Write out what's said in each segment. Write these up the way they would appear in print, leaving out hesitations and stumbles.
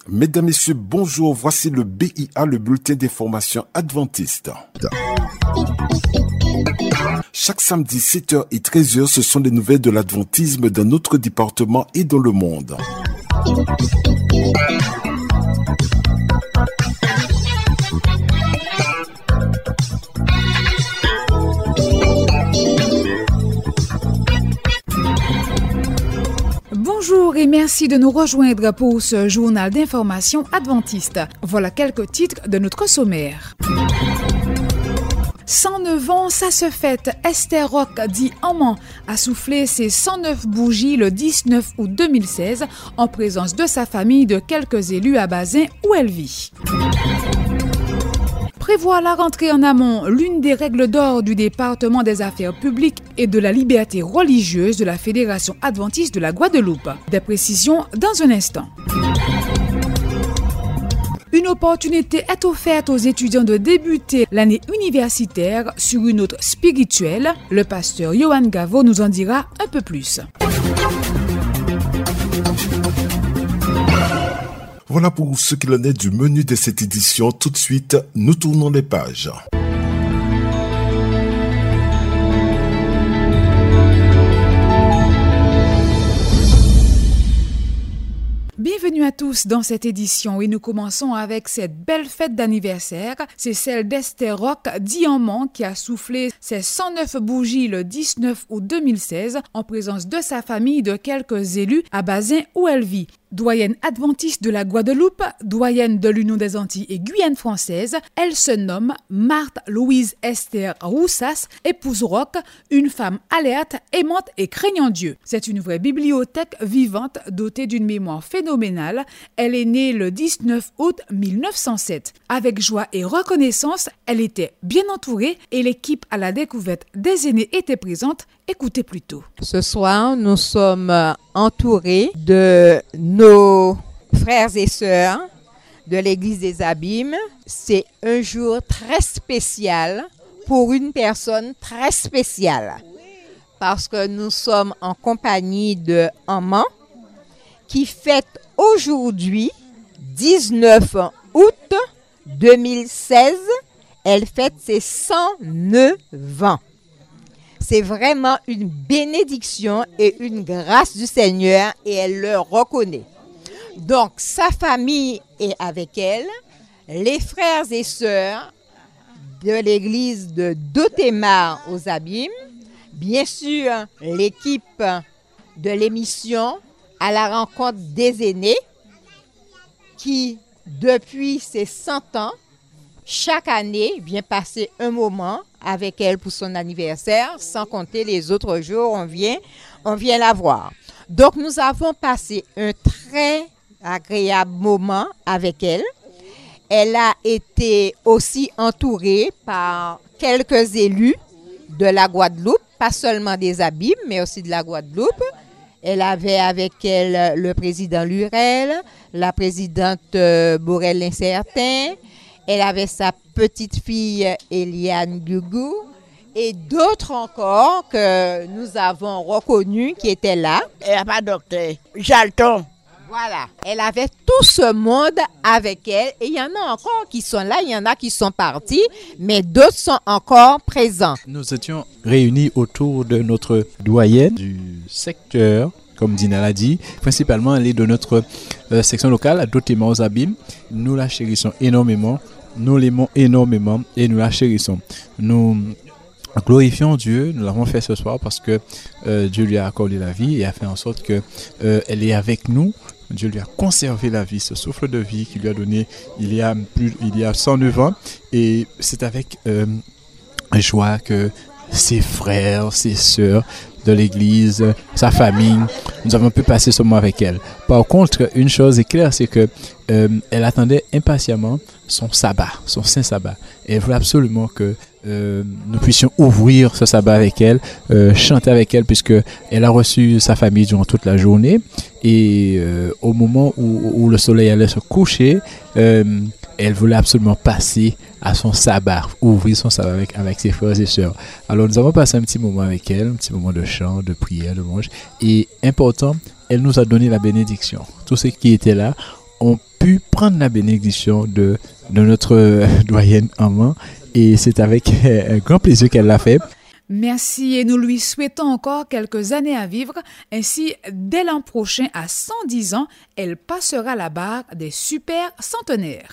Mesdames, Messieurs, bonjour. Voici le BIA, le bulletin d'information adventiste. Chaque samedi, 7h et 13h, ce sont les nouvelles de l'adventisme dans notre département et dans le monde. Bonjour et merci de nous rejoindre pour ce journal d'information adventiste. Voilà quelques titres de notre sommaire. 109 ans, ça se fête. Esther Rock, dit Amman, a soufflé ses 109 bougies le 19 août 2016 en présence de sa famille, de quelques élus à Bazin où elle vit. Prévoit la rentrée en amont, l'une des règles d'or du département des affaires publiques et de la liberté religieuse de la Fédération adventiste de la Guadeloupe. Des précisions dans un instant. Une opportunité est offerte aux étudiants de débuter l'année universitaire sur une note spirituelle. Le pasteur Johan Gavo nous en dira un peu plus. Voilà pour ce qu'il en est du menu de cette édition. Tout de suite, nous tournons les pages. Bienvenue à tous dans cette édition et nous commençons avec cette belle fête d'anniversaire. C'est celle d'Esther Rock, dit Amman, qui a soufflé ses 109 bougies le 19 août 2016 en présence de sa famille, de quelques élus à Bazin où elle vit. Doyenne adventiste de la Guadeloupe, doyenne de l'Union des Antilles et Guyane française, elle se nomme Marthe Louise Esther Roussas, épouse Rock, une femme alerte, aimante et craignant Dieu. C'est une vraie bibliothèque vivante dotée d'une mémoire phénoménale. Elle est née le 19 août 1907. Avec joie et reconnaissance, elle était bien entourée et l'équipe à la découverte des aînés était présente. Écoutez plutôt. Ce soir, nous sommes entourés de nos frères et sœurs de l'Église des Abîmes. C'est un jour très spécial pour une personne très spéciale parce que nous sommes en compagnie de Amman qui fête aujourd'hui, 19 août 2016, elle fête ses 109 ans. C'est vraiment une bénédiction et une grâce du Seigneur et elle le reconnaît. Donc, sa famille est avec elle, les frères et sœurs de l'église de Dotémar aux Abîmes, bien sûr l'équipe de l'émission à la rencontre des aînés qui, depuis ses 100 ans, chaque année vient passer un moment avec elle pour son anniversaire, sans compter les autres jours, on vient la voir. Donc, nous avons passé un très agréable moment avec elle. Elle a été aussi entourée par quelques élus de la Guadeloupe, pas seulement des Abîmes, mais aussi de la Guadeloupe. Elle avait avec elle le président Lurel, la présidente Borel-Incertain. Elle avait sa petite fille Eliane Gugou et d'autres encore que nous avons reconnus qui étaient là. Elle n'a pas docteur, Jalton. Voilà, elle avait tout ce monde avec elle et il y en a encore qui sont là, il y en a qui sont partis, mais d'autres sont encore présents. Nous étions réunis autour de notre doyenne du secteur, comme Dina l'a dit, principalement elle est de notre section locale à Dotémar aux Abîmes. Nous la chérissons énormément. Nous l'aimons énormément et nous la chérissons. Nous glorifions Dieu, nous l'avons fait ce soir parce que Dieu lui a accordé la vie et a fait en sorte que elle est avec nous. Dieu lui a conservé la vie, ce souffle de vie qu'il lui a donné il y a 109 ans. Et c'est avec joie que ses frères, ses sœurs de l'église, sa famille, nous avons pu passer ce moment avec elle. Par contre, une chose est claire, c'est que elle attendait impatiemment son sabbat, son saint sabbat. Et elle voulait absolument que nous puissions ouvrir ce sabbat avec elle, chanter avec elle, puisque elle a reçu sa famille durant toute la journée. Et au moment où le soleil allait se coucher, elle voulait absolument passer à son sabbat, ouvrir son sabbat avec ses frères et sœurs. Alors nous avons passé un petit moment avec elle, un petit moment de chant, de prière, de louange. Et important, elle nous a donné la bénédiction. Tous ceux qui étaient là ont pu prendre la bénédiction de notre doyenne Amand, et c'est avec un grand plaisir qu'elle l'a fait. Merci et nous lui souhaitons encore quelques années à vivre. Ainsi, dès l'an prochain, à 110 ans, elle passera la barre des super centenaires.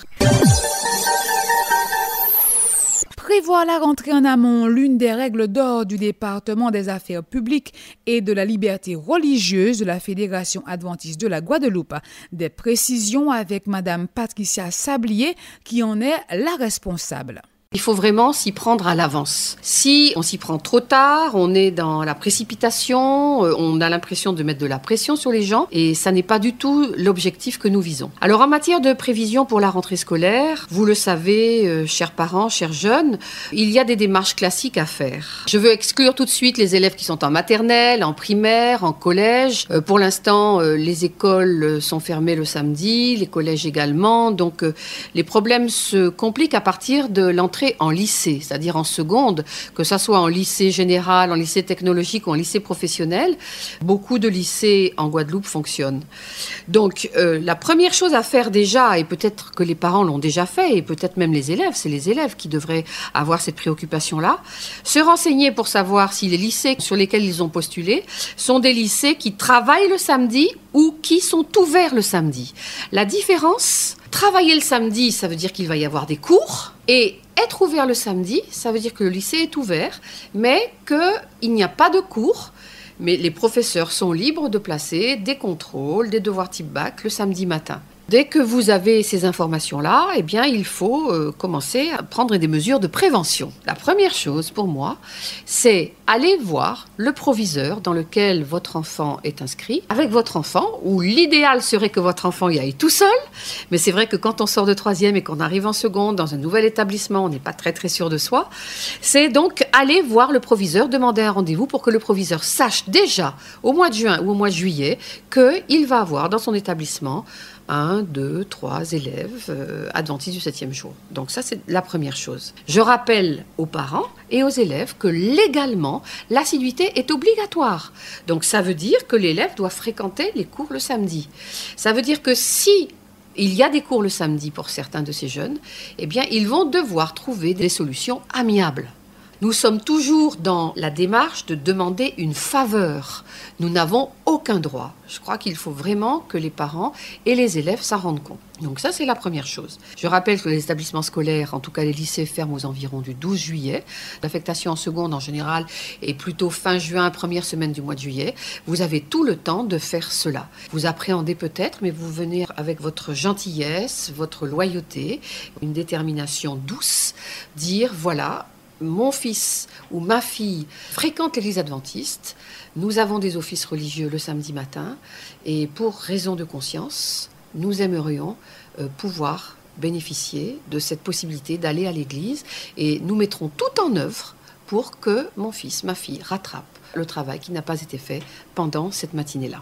Prévoir la rentrée en amont, l'une des règles d'or du département des affaires publiques et de la liberté religieuse de la Fédération adventiste de la Guadeloupe. Des précisions avec Madame Patricia Sablier, qui en est la responsable. Il faut vraiment s'y prendre à l'avance. Si on s'y prend trop tard, on est dans la précipitation, on a l'impression de mettre de la pression sur les gens et ça n'est pas du tout l'objectif que nous visons. Alors en matière de prévision pour la rentrée scolaire, vous le savez, chers parents, chers jeunes, il y a des démarches classiques à faire. Je veux exclure tout de suite les élèves qui sont en maternelle, en primaire, en collège. Pour l'instant, les écoles sont fermées le samedi, les collèges également, donc les problèmes se compliquent à partir de l'entrée en lycée, c'est-à-dire en seconde, que ça soit en lycée général, en lycée technologique ou en lycée professionnel. Beaucoup de lycées en Guadeloupe fonctionnent. Donc, la première chose à faire déjà, et peut-être que les parents l'ont déjà fait, et peut-être même les élèves, c'est les élèves qui devraient avoir cette préoccupation-là, se renseigner pour savoir si les lycées sur lesquels ils ont postulé sont des lycées qui travaillent le samedi ou qui sont ouverts le samedi. La différence, travailler le samedi, ça veut dire qu'il va y avoir des cours, et être ouvert le samedi, ça veut dire que le lycée est ouvert, mais qu'il n'y a pas de cours. Mais les professeurs sont libres de placer des contrôles, des devoirs type bac le samedi matin. Dès que vous avez ces informations-là, eh bien, il faut commencer à prendre des mesures de prévention. La première chose pour moi, c'est aller voir le proviseur dans lequel votre enfant est inscrit, avec votre enfant, où l'idéal serait que votre enfant y aille tout seul. Mais c'est vrai que quand on sort de 3e et qu'on arrive en seconde dans un nouvel établissement, on n'est pas très très sûr de soi. C'est donc aller voir le proviseur, demander un rendez-vous pour que le proviseur sache déjà au mois de juin ou au mois de juillet qu'il va avoir dans son établissement 1, 2, 3 élèves adventistes du 7e jour. Donc ça, c'est la première chose. Je rappelle aux parents et aux élèves que légalement, l'assiduité est obligatoire. Donc ça veut dire que l'élève doit fréquenter les cours le samedi. Ça veut dire que si il y a des cours le samedi pour certains de ces jeunes, eh bien, ils vont devoir trouver des solutions amiables. Nous sommes toujours dans la démarche de demander une faveur. Nous n'avons aucun droit. Je crois qu'il faut vraiment que les parents et les élèves s'en rendent compte. Donc ça, c'est la première chose. Je rappelle que les établissements scolaires, en tout cas les lycées, ferment aux environs du 12 juillet. L'affectation en seconde, en général, est plutôt fin juin, première semaine du mois de juillet. Vous avez tout le temps de faire cela. Vous appréhendez peut-être, mais vous venez avec votre gentillesse, votre loyauté, une détermination douce, dire, voilà, mon fils ou ma fille fréquente l'église adventiste, nous avons des offices religieux le samedi matin et pour raison de conscience, nous aimerions pouvoir bénéficier de cette possibilité d'aller à l'église et nous mettrons tout en œuvre pour que mon fils, ma fille rattrape le travail qui n'a pas été fait pendant cette matinée-là.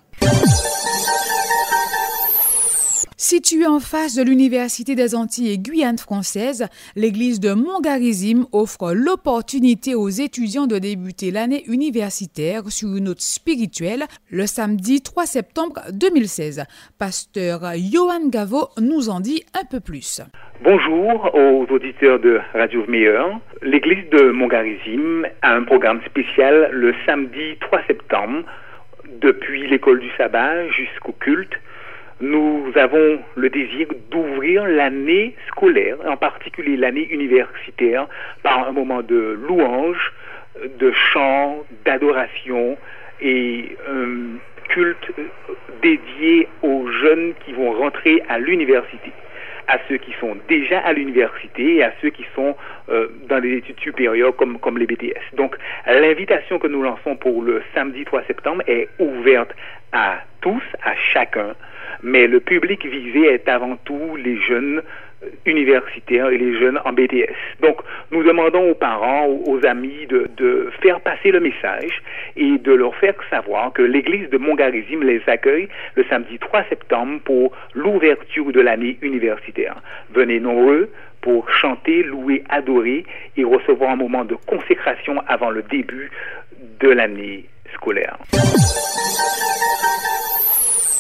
Située en face de l'Université des Antilles et Guyane française, l'église de Mongarizim offre l'opportunité aux étudiants de débuter l'année universitaire sur une note spirituelle le samedi 3 septembre 2016. Pasteur Johan Gavo nous en dit un peu plus. Bonjour aux auditeurs de Radio Meilleur. L'église de Mongarizim a un programme spécial le samedi 3 septembre, depuis l'école du sabbat jusqu'au culte. Nous avons le désir d'ouvrir l'année scolaire, en particulier l'année universitaire, par un moment de louange, de chant, d'adoration et un culte dédié aux jeunes qui vont rentrer à l'université, à ceux qui sont déjà à l'université et à ceux qui sont dans les études supérieures comme les BTS. Donc, l'invitation que nous lançons pour le samedi 3 septembre est ouverte à tous, à chacun, mais le public visé est avant tout les jeunes universitaires et les jeunes en BTS. Donc, nous demandons aux parents, aux amis de faire passer le message et de leur faire savoir que l'église de Mongarizim les accueille le samedi 3 septembre pour l'ouverture de l'année universitaire. Venez nombreux pour chanter, louer, adorer et recevoir un moment de consécration avant le début de l'année scolaire.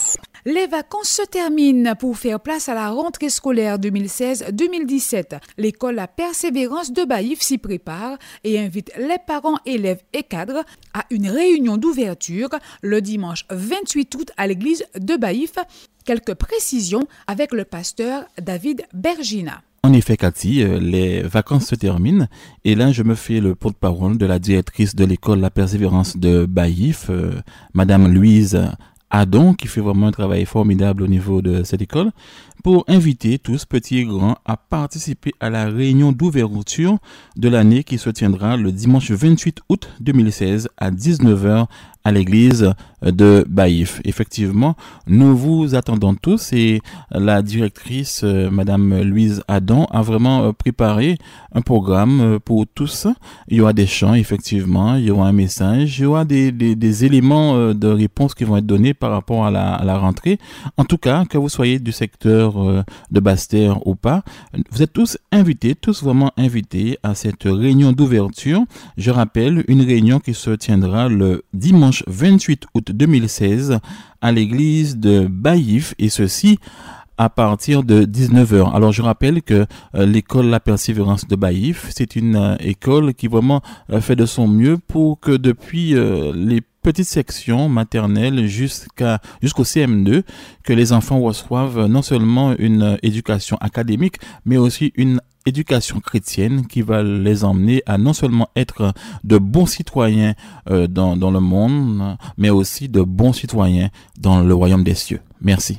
Les vacances se terminent pour faire place à la rentrée scolaire 2016-2017. L'école La Persévérance de Baïf s'y prépare et invite les parents, élèves et cadres à une réunion d'ouverture le dimanche 28 août à l'église de Baïf. Quelques précisions avec le pasteur David Bergina. En effet, Cathy, les vacances se terminent et là, je me fais le porte-parole de la directrice de l'école La Persévérance de Baïf, Madame Louise Adon, qui fait vraiment un travail formidable au niveau de cette école, pour inviter tous, petits et grands, à participer à la réunion d'ouverture de l'année qui se tiendra le dimanche 28 août 2016 à 19h à l'église de Baïf. Effectivement, nous vous attendons tous et la directrice, Madame Louise Adon, a vraiment préparé un programme pour tous. Il y aura des chants, effectivement, il y aura un message, il y aura des éléments de réponse qui vont être donnés par rapport à la rentrée. En tout cas, que vous soyez du secteur de Basse-Terre ou pas, vous êtes tous invités, tous vraiment invités à cette réunion d'ouverture. Je rappelle, une réunion qui se tiendra le dimanche 28 août 2016 à l'église de Baïf et ceci à partir de 19h. Alors je rappelle que l'école La Persévérance de Baïf, c'est une école qui vraiment fait de son mieux pour que depuis les petites sections maternelles jusqu'au CM2, que les enfants reçoivent non seulement une éducation académique, mais aussi une éducation chrétienne qui va les emmener à non seulement être de bons citoyens dans le monde, mais aussi de bons citoyens dans le royaume des cieux. Merci.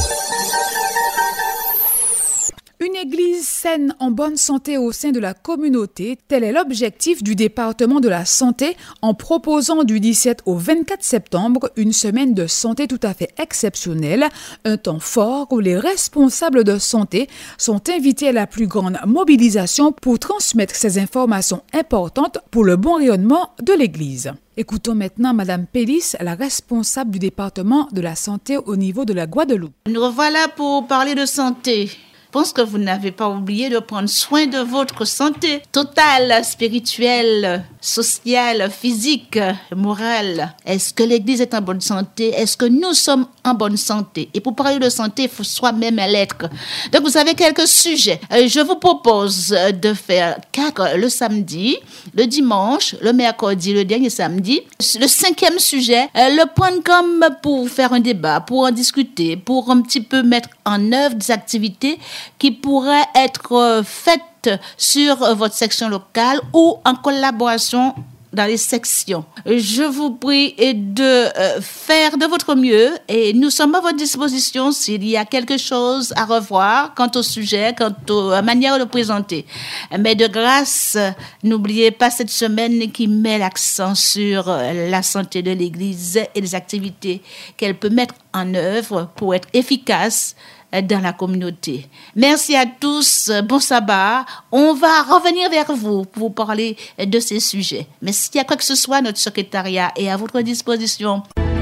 Une église saine en bonne santé au sein de la communauté, tel est l'objectif du département de la santé en proposant du 17 au 24 septembre une semaine de santé tout à fait exceptionnelle, un temps fort où les responsables de santé sont invités à la plus grande mobilisation pour transmettre ces informations importantes pour le bon rayonnement de l'église. Écoutons maintenant Madame Pélis, la responsable du département de la santé au niveau de la Guadeloupe. Nous revoilà pour parler de santé. Je pense que vous n'avez pas oublié de prendre soin de votre santé totale, spirituelle, sociale, physique, morale. Est-ce que l'Église est en bonne santé? Est-ce que nous sommes en bonne santé? Et pour parler de santé, il faut soi-même l'être. Donc, vous avez quelques sujets. Je vous propose de faire 4 le samedi, le dimanche, le mercredi, le dernier samedi. Le 5e sujet, le prendre comme pour faire un débat, pour en discuter, pour un petit peu mettre en œuvre des activités qui pourraient être faites sur votre section locale ou en collaboration dans les sections. Je vous prie de faire de votre mieux et nous sommes à votre disposition s'il y a quelque chose à revoir quant au sujet, quant à la manière de présenter. Mais de grâce, n'oubliez pas cette semaine qui met l'accent sur la santé de l'Église et les activités qu'elle peut mettre en œuvre pour être efficace dans la communauté. Merci à tous, bon sabbat. On va revenir vers vous pour vous parler de ces sujets. Mais s'il y a quoi que ce soit, notre secrétariat est à votre disposition.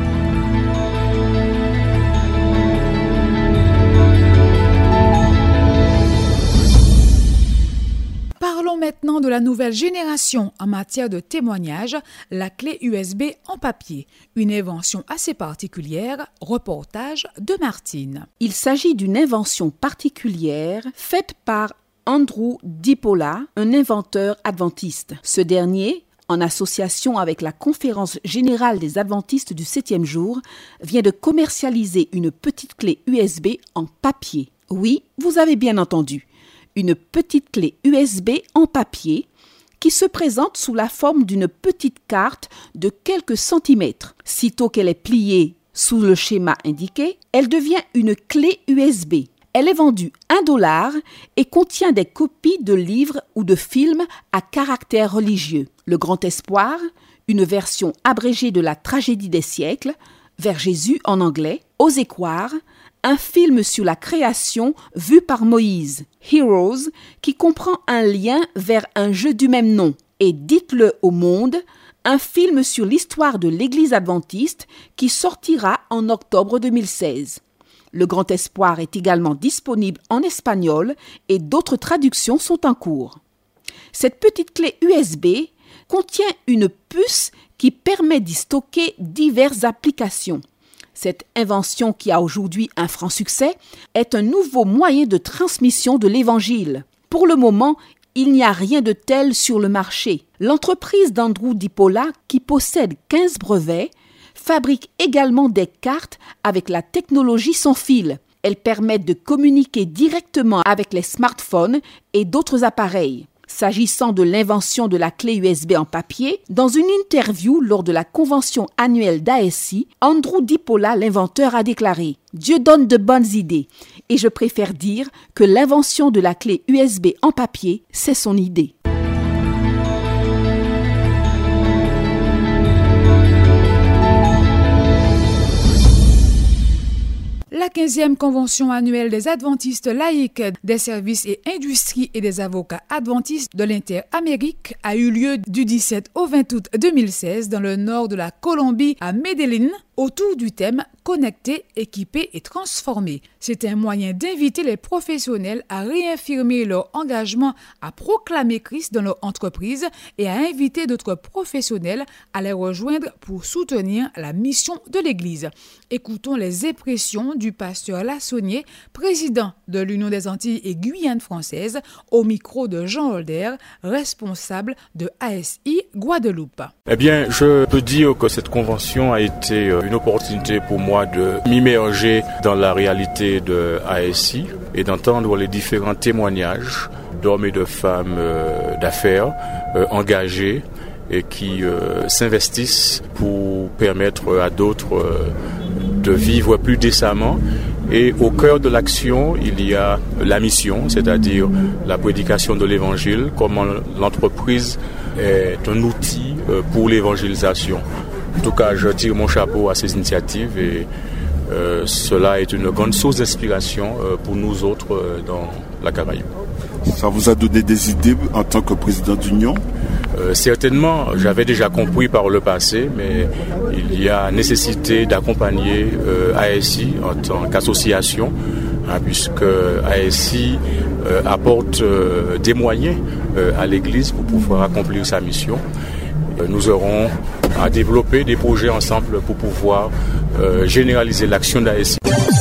Parlons maintenant de la nouvelle génération en matière de témoignage, la clé USB en papier. Une invention assez particulière, reportage de Martine. Il s'agit d'une invention particulière faite par Andrew Dipola, un inventeur adventiste. Ce dernier, en association avec la Conférence générale des adventistes du 7e jour, vient de commercialiser une petite clé USB en papier. Oui, vous avez bien entendu. Une petite clé USB en papier qui se présente sous la forme d'une petite carte de quelques centimètres. Sitôt qu'elle est pliée sous le schéma indiqué, elle devient une clé USB. Elle est vendue $1 et contient des copies de livres ou de films à caractère religieux. Le Grand Espoir, une version abrégée de la tragédie des siècles, Vers Jésus en anglais, Aux Écoires, un film sur la création vu par Moïse, Heroes, qui comprend un lien vers un jeu du même nom, et Dites-le au monde, un film sur l'histoire de l'Église adventiste qui sortira en octobre 2016. Le Grand Espoir est également disponible en espagnol et d'autres traductions sont en cours. Cette petite clé USB contient une puce qui permet d'y stocker diverses applications. Cette invention, qui a aujourd'hui un franc succès, est un nouveau moyen de transmission de l'Évangile. Pour le moment, il n'y a rien de tel sur le marché. L'entreprise d'Andrew Dipola, qui possède 15 brevets, fabrique également des cartes avec la technologie sans fil. Elles permettent de communiquer directement avec les smartphones et d'autres appareils. S'agissant de l'invention de la clé USB en papier, dans une interview lors de la convention annuelle d'ASI, Andrew Dipola, l'inventeur, a déclaré « Dieu donne de bonnes idées et je préfère dire que l'invention de la clé USB en papier, c'est son idée. » La 15e convention annuelle des adventistes laïcs des services et industries et des avocats adventistes de l'Inter-Amérique a eu lieu du 17 au 20 août 2016 dans le nord de la Colombie à Medellín, autour du thème « Connecter, équiper et transformer ». C'est un moyen d'inviter les professionnels à réaffirmer leur engagement à proclamer Christ dans leur entreprise et à inviter d'autres professionnels à les rejoindre pour soutenir la mission de l'Église. Écoutons les impressions du pasteur Lassonnier, président de l'Union des Antilles et Guyane française, au micro de Jean Holder, responsable de ASI Guadeloupe. Eh bien, je peux dire que cette convention a été une opportunité pour moi de m'immerger dans la réalité de ASI et d'entendre les différents témoignages d'hommes et de femmes d'affaires engagés et qui s'investissent pour permettre à d'autres de vivre plus décemment. Et au cœur de l'action, il y a la mission, c'est-à-dire la prédication de l'évangile, comment l'entreprise est un outil pour l'évangélisation. En tout cas, je tire mon chapeau à ces initiatives et cela est une grande source d'inspiration pour nous autres dans la Caraïbe. Ça vous a donné des idées en tant que président d'Union ? Certainement, j'avais déjà compris par le passé, mais il y a nécessité d'accompagner ASI en tant qu'association, puisque ASI apporte des moyens à l'Église pour pouvoir accomplir sa mission. Nous aurons à développer des projets ensemble pour pouvoir généraliser l'action d'ASI.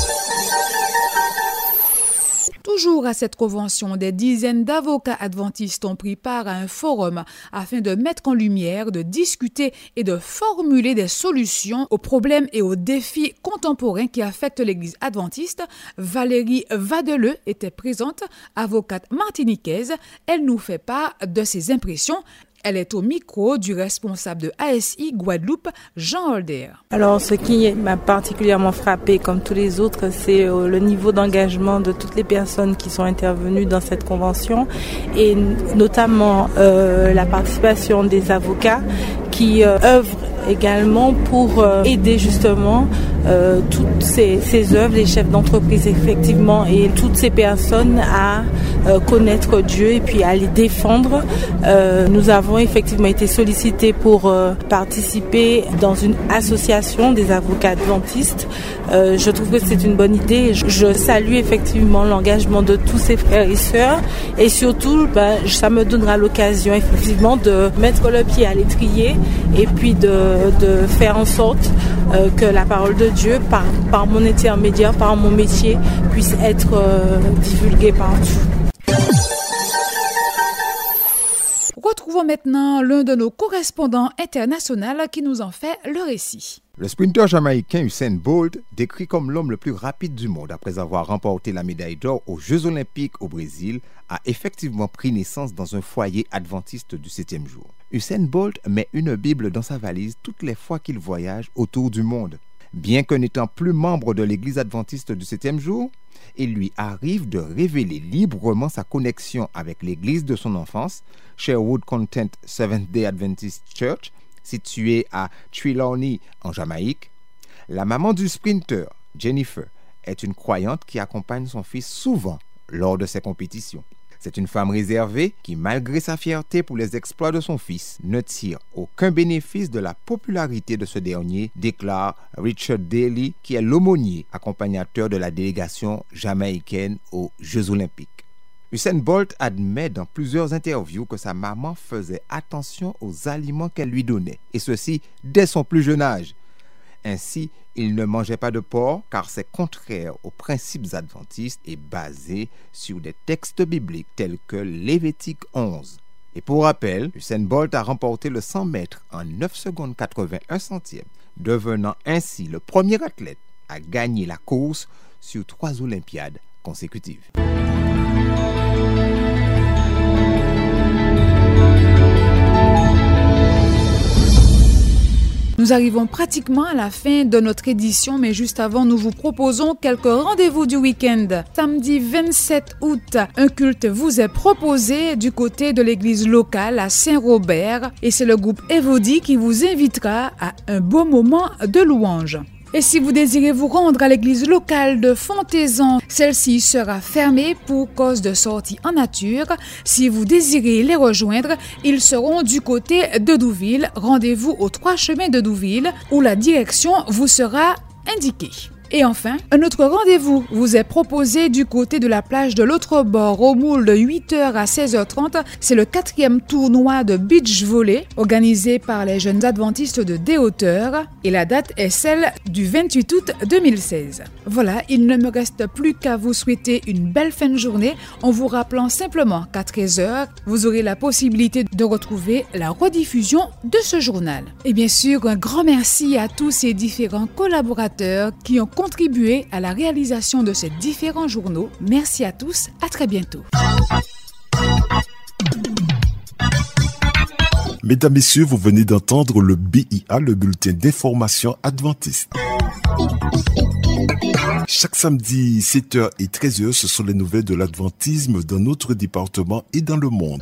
Toujours à cette convention, des dizaines d'avocats adventistes ont pris part à un forum afin de mettre en lumière, de discuter et de formuler des solutions aux problèmes et aux défis contemporains qui affectent l'Église adventiste. Valérie Vadeleux était présente, avocate martiniquaise. Elle nous fait part de ses impressions. Elle est au micro du responsable de ASI Guadeloupe, Jean Holder. Alors, ce qui m'a particulièrement frappé, comme tous les autres, c'est le niveau d'engagement de toutes les personnes qui sont intervenues dans cette convention et notamment la participation des avocats qui œuvrent également pour aider justement toutes ces œuvres, les chefs d'entreprise effectivement et toutes ces personnes à connaître Dieu et puis à les défendre. Nous avons effectivement été sollicités pour participer dans une association des avocats adventistes. Je trouve que c'est une bonne idée. Je salue effectivement l'engagement de tous ces frères et sœurs et surtout ça me donnera l'occasion effectivement de mettre le pied à l'étrier et puis de faire en sorte que la parole de Dieu, par mon intermédiaire, par mon métier, puisse être divulguée partout. Retrouvons maintenant l'un de nos correspondants internationaux qui nous en fait le récit. Le sprinter jamaïcain Usain Bolt, décrit comme l'homme le plus rapide du monde après avoir remporté la médaille d'or aux Jeux Olympiques au Brésil, a effectivement pris naissance dans un foyer adventiste du 7e jour. Usain Bolt met une Bible dans sa valise toutes les fois qu'il voyage autour du monde. Bien que n'étant plus membre de l'église adventiste du 7e jour, il lui arrive de révéler librement sa connexion avec l'église de son enfance, Sherwood Content Seventh-day Adventist Church, située à Trelawney en Jamaïque. La maman du sprinter, Jennifer, est une croyante qui accompagne son fils souvent lors de ses compétitions. C'est une femme réservée qui, malgré sa fierté pour les exploits de son fils, ne tire aucun bénéfice de la popularité de ce dernier, déclare Richard Daly, qui est l'aumônier accompagnateur de la délégation jamaïcaine aux Jeux Olympiques. Usain Bolt admet dans plusieurs interviews que sa maman faisait attention aux aliments qu'elle lui donnait, et ceci dès son plus jeune âge. Ainsi, il ne mangeait pas de porc car c'est contraire aux principes adventistes et basé sur des textes bibliques tels que Lévitique 11. Et pour rappel, Usain Bolt a remporté le 100 mètres en 9 secondes 81 centièmes, devenant ainsi le premier athlète à gagner la course sur 3 Olympiades consécutives. Nous arrivons pratiquement à la fin de notre édition, mais juste avant, nous vous proposons quelques rendez-vous du week-end. Samedi 27 août, un culte vous est proposé du côté de l'église locale à Saint-Robert et c'est le groupe Evodi qui vous invitera à un beau moment de louange. Et si vous désirez vous rendre à l'église locale de Fontaisan, celle-ci sera fermée pour cause de sortie en nature. Si vous désirez les rejoindre, ils seront du côté de Douville. Rendez-vous aux 3 chemins de Douville où la direction vous sera indiquée. Et enfin, un autre rendez-vous vous est proposé du côté de la plage de l'autre bord au moule de 8h à 16h30. C'est le 4e tournoi de beach volley organisé par les jeunes adventistes de Des-Hauteurs et la date est celle du 28 août 2016. Voilà, il ne me reste plus qu'à vous souhaiter une belle fin de journée en vous rappelant simplement qu'à 13h, vous aurez la possibilité de retrouver la rediffusion de ce journal. Et bien sûr, un grand merci à tous ces différents collaborateurs qui ont contribué à la réalisation de ces différents journaux. Merci à tous, à très bientôt. Mesdames, Messieurs, vous venez d'entendre le BIA, le bulletin d'information adventiste. Chaque samedi, 7h et 13h, ce sont les nouvelles de l'adventisme dans notre département et dans le monde.